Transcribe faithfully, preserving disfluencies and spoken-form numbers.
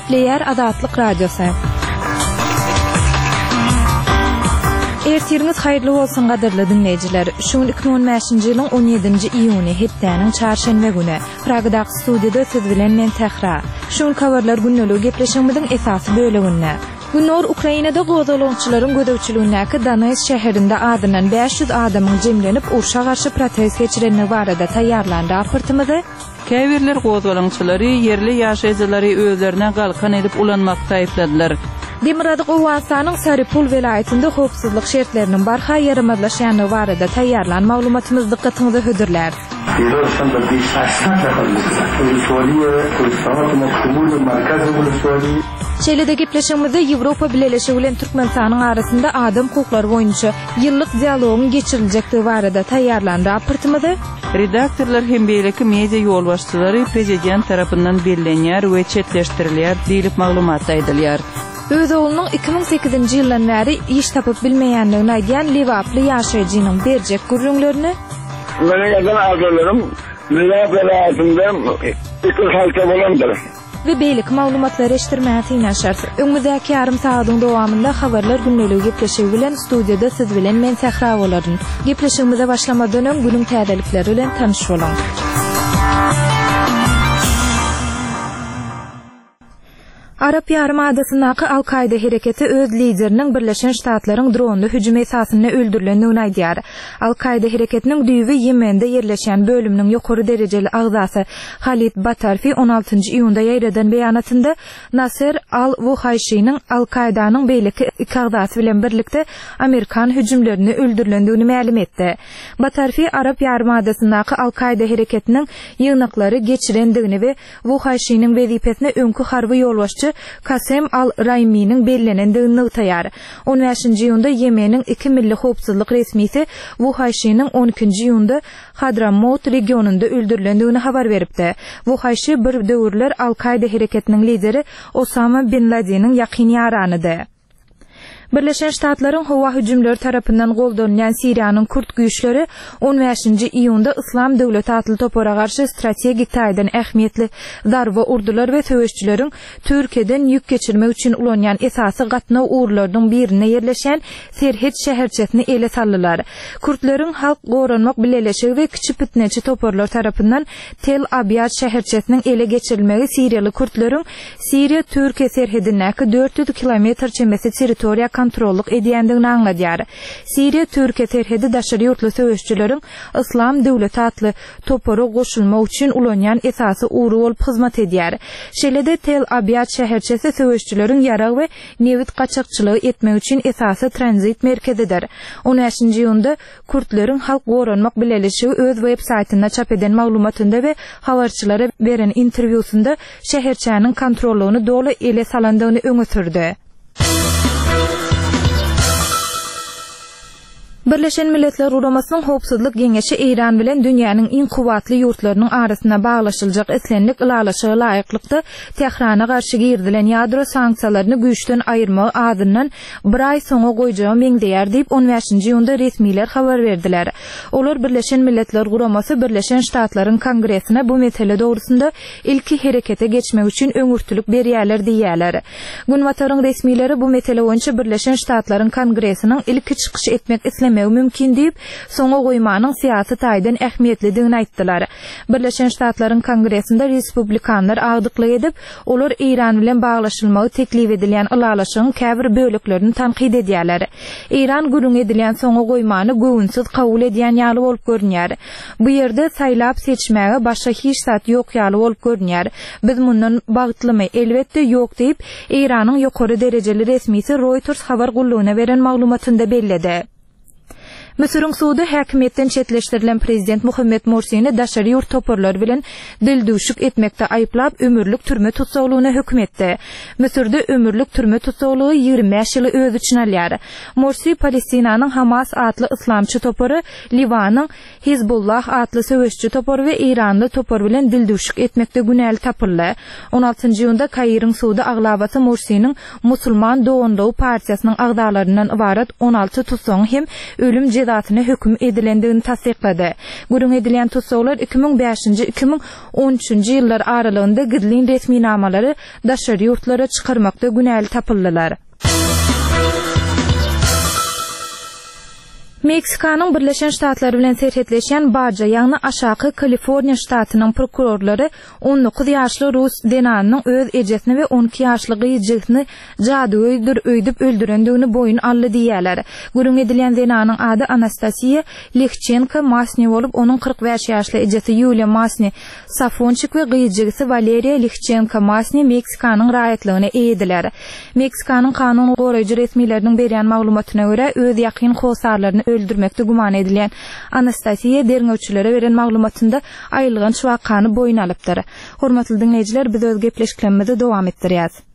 Player Azatlyk Radiosu. Ertiriniz hayırlı olsun qadarly dinleyijiler. Şu iki bin on beşinji ýylyň on ýedinji iýuny hepdeniň çarşembe güni Pragada studiýada siz bilen men Tehra. Şu kawarlar günnälik gepleşigimiziň esasy böleginde. Günor Ukrainada gozalançylaryň gödäwçiligindäki Donetsk şäherinde adynan beş yüz adamyň jemlenip urşa garşy protest geçirenine barada taýýarlan raportymyzy Käbirler gozalançylary yerli ýaşaýjylary özlerine galkan edip ulanmakda aýpladylar. Demirady Gowastanyň Saripul vilayetinde howpsuzlyk şertleriniň barha ýaramazlaşýany barada taýýarlan maglumatymyz dikkatiňizi hödürler. Şeýlede gepleşigimizde Ýewropa Birleşigi bilen Türkmenistanyň arasynda adam hukukları boýunça ýyllyk dialogyň geçiriljekdigi barada taýýarlan raportymyzy redaktorlar hem beýleki media ýolbaşçylary prezident tarapyndan bellenýär we çetleşdirilýär diýilip maglumat aýdylýar. Öz oğlunun iki bin sekizinji ýyldan bäri iş tapyp bilmeýändigini aýdýan Liwaply ýaşaýjynyň berjek gurrunlaryny Mene ýazan agalalarym Liwaply ýaşaýjynda iki halka bolandyr. We beýlik maglumatlary eşitdirmäge tynaşar. Öňümüzdäki ýarym saatyň dowamında habarlar günnälik gepleşigi bilen studiýada siz bilen men Tehra bolaryn. Gepleşigimize başlamadan öň günüň täzelikleri bilen tanyş bolan. Arap Yarımadasyndaky Al-Qaida hereketi öz lideriniň Birleşen Ştatlaryň dronly hüjüm esasyny öldürilendigini aýdýar. Al-Qaida hereketiniň düýbi Ýemende ýerleşen bölümniň ýokary derejeli agzasy Khalid Batarfi on altynjy iýunda ýaýradan beýanatynda Nasser al-Wuhayşynyň Al-Qaidanyň beýleki iki agzasy bilen birlikde Amerikan hüjümlerini öldürilendigini ma'lum etdi. Batarfi Arap Yarımadasyndaky Al-Qaida hereketiniň ýygnaklary geçirendigini we Wuhayşynyň wezipesine öňkü harby ýolbaşçy Kasem al-Raimi'nin bellenendigini taýýar. on beşinji iýunda Ýemeniň iki milli howpsuzlyk resmisi Wuhayşynyň on ikinji iýunda Hadramaut regionunda öldürilendigini habar beripdi. Wuhayşy bir döwürler Al-Qaida hereketiniň lideri Osama bin Laden'in ýakyn ýaranydy. Birleşen Ştatlaryň howa hüjümleri tarapyndan goldanýan Siriýanyň Kurt güýçleri on beşinji iýunda Islam döwleti atly topara garşy strategik taýdan ähmiýetli darba urdular we söwüşçüleriň Türkiýeden ýük geçirmek üçin ulanýan esasy gatnaw uğurlarynyň birine ýerleşen Serhet şäherçesini ele saldylar. Kurtlaryň halk goranmak bileşigi we kiçik pitneçi toparlar tarapyndan Tel Abyad şäherçesiniň ele geçirilmegi Siriýaly kurtlaryň Siriýa Türkiýe serhedindäki dört yüz kilometr çembesi territoriýa kontrolluk edýändigini aňladýar. Siriýa Türkiýe serhedi daşary ýurtly söwüşçüleriň Islam döwleti atly topara goşulmak üçin ulanýan esasy uğru bolup hyzmat edýär. Şeýlede Tel Abyad şäherçesi söwüşçüleriň ýarag we newit gaçakçylygy etmek üçin esasy tranzit merkezidir. on beşinji iýunda kurtlaryň halk goranmak bileşigi öz web saýtynda çap eden maglumatynda we habarçylara beren interwýusunda şäherçäniň kontrollugyny doly ele salandygyny öňe sürdi. Birleşen Milletler Uramasının Howpsuzlyk Geňeşi Iran bilen dünýäniň iň kuwatly ýurtlarynyň arasyna baglaşyljak eslenlik ulalaşygy laýyklykda Tehrana garşy girdilen ýadro sanksiýalaryny güýçden aýyrmagy adyndan bir aý soňa goýjagy meňdeýär diýip on beşinji iýunda resmiler habar berdiler. Olar Birleşen Milletler Uramasy Birleşen Ştatlaryň Kongresine bu mesele dogrusunda ilki herekete geçmek üçin öňürtülük berýärler diýýärler. Günwataryň resmileri bu mesele boýunça Birleşen Ştatlaryň Kongresiniň ilki çykyş etmek islemek mümkin diýip soňa goýmanyň syýasy taýdan ähmiýetlidigini aýtdylar. Birleşen Ştatlaryň Kongresinde respublikanlar agdyklyk edip, olar Iran bilen baglaşylmagy teklip edilýän ulalaşygyň käbir böleklerini tanqid edýärler. Iran gürüň edilýän soňa goýmany göwünsiz kabul edýän ýaly bolup görünýär. Bu ýerde saýlap seçmäge başga hiç zat ýok ýaly bolup görünýär. Biz mundan bagtlymy elbetde ýok diýip Iranyň ýokary derejeli resmisi Reuters habar gullugyna beren maglumatynda belledi. Mısır'ın suudu häkimetden çetleşdirilen prezident Muhammed Morsi'ni daşary ýurt toparlar bilen dildüşük etmekde aýyplap ömürlük türme tutsaglygyna hökm etdi. Mısırda ömürlük türme tutsaglygy ýygrimi beş ýyly öz üçin alýar. Morsi Palestinanyň Hamas atly islamçy topary, Liwanyň Hizbullah atly söwüşçi topary we Iranly topar bilen dildüşük etmekde günäli tapyldy. on altynjy ýylda Kairyň suudu aglabaty Morsi'niň Musulman Dowundaw partiýasynyň agdalaryndan ibaret on alty tutsagyň hem ölüm qizatyna hökm edilendigini tasdiqlady. Gurun edilen tutsaglar iki ming beşinji - iki ming on üçinji ýyllar aralygynda gidilin resmi namalary daşary ýurtlara çykarmakda günäli tapyldylar. Meksikanyň Birleşen Ştatlary bilen serhetleşen Baja ýagny aşaky Kaliforniýa ştatynyň prokurorlary on dokuz ýaşly rus denanynyň öz ejesini we on iki ýaşly gyýjygyny jady öýdür öýdüp öldürendigini boyun aldy diýerler. Gurun edilen denanyň ady Anastasiya Likhchenko Masny bolup, onuň kırk beş ýaşly ejesi Yulia Masny Safonchik we gyýjygy Valeria Likhchenko Masny Meksikanyň raýatlygyna eýdiler. Meksikanyň kanuny goraýjy resmileriniň berýän maglumatyna görä, öz ýakyn howsarlaryny öldürmekde guman edilen Anastasiya derňewçilere beren maglumatynda aýylgan şu wakany boyun alypdyr. Hormatly dinleýijiler, biz öz gepleşiklerimizi dowam etdirýäs.